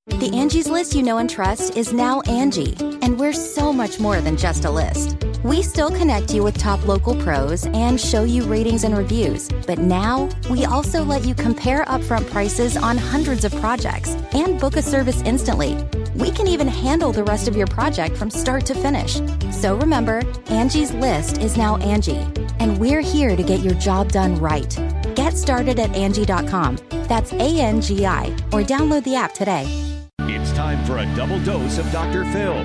The Angie's List you know and trust is now Angie, and we're so much more than just a list. We still connect you with top local pros and show you ratings and reviews, but now we also let you compare upfront prices on hundreds of projects and book a service instantly. We can even handle the rest of your project from start to finish. So remember, Angie's List is now Angie, and we're here to get your job done right. Get started at Angie.com. That's ANGI, or download the app today. It's time for a double dose of Dr. Phil.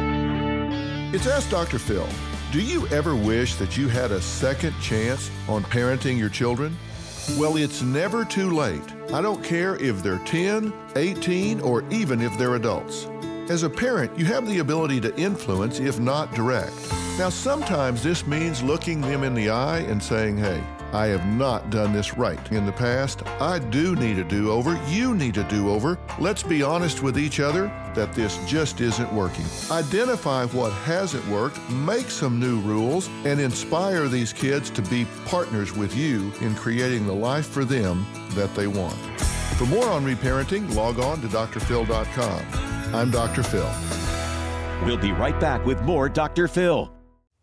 It's Ask Dr. Phil. Do you ever wish that you had a second chance on parenting your children? Well, it's never too late. I don't care if they're 10, 18, or even if they're adults. As a parent, you have the ability to influence, if not direct. Now, sometimes this means looking them in the eye and saying, hey, I have not done this right in the past. I do need a do-over. You need a do-over. Let's be honest with each other that this just isn't working. Identify what hasn't worked, make some new rules, and inspire these kids to be partners with you in creating the life for them that they want. For more on reparenting, log on to drphil.com. I'm Dr. Phil. We'll be right back with more Dr. Phil.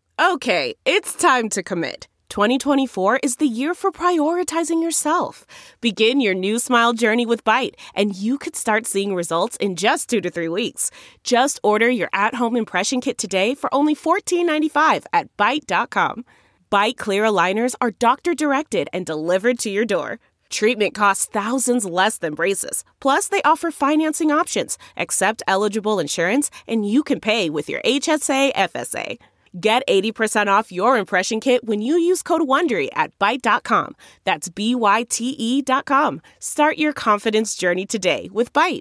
Okay, it's time to commit. 2024 is the year for prioritizing yourself. Begin your new smile journey with Byte, and you could start seeing results in just 2 to 3 weeks. Just order your at-home impression kit today for only $14.95 at Byte.com. Byte clear aligners are doctor-directed and delivered to your door. Treatment costs thousands less than braces. Plus, they offer financing options, accept eligible insurance, and you can pay with your HSA FSA. Get 80% off your impression kit when you use code WONDERY at Byte.com. That's BYTE.com. Start your confidence journey today with Byte.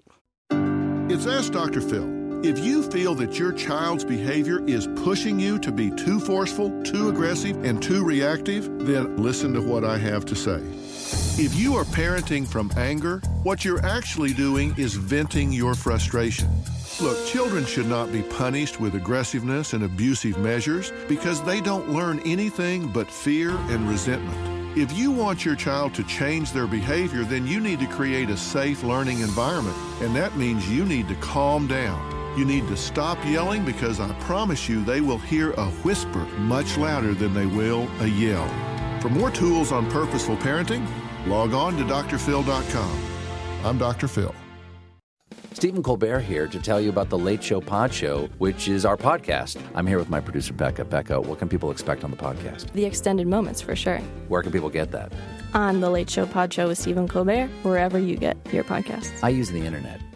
It's Ask Dr. Phil. If you feel that your child's behavior is pushing you to be too forceful, too aggressive, and too reactive, then listen to what I have to say. If you are parenting from anger, what you're actually doing is venting your frustration. Look, children should not be punished with aggressiveness and abusive measures because they don't learn anything but fear and resentment. If you want your child to change their behavior, then you need to create a safe learning environment, and that means you need to calm down. You need to stop yelling because I promise you they will hear a whisper much louder than they will a yell. For more tools on purposeful parenting, log on to drphil.com. I'm Dr. Phil. Stephen Colbert here to tell you about The Late Show Pod Show, which is our podcast. I'm here with my producer, Becca. Becca, what can people expect on the podcast? The extended moments, for sure. Where can people get that? On The Late Show Pod Show with Stephen Colbert, wherever you get your podcasts. I use the internet.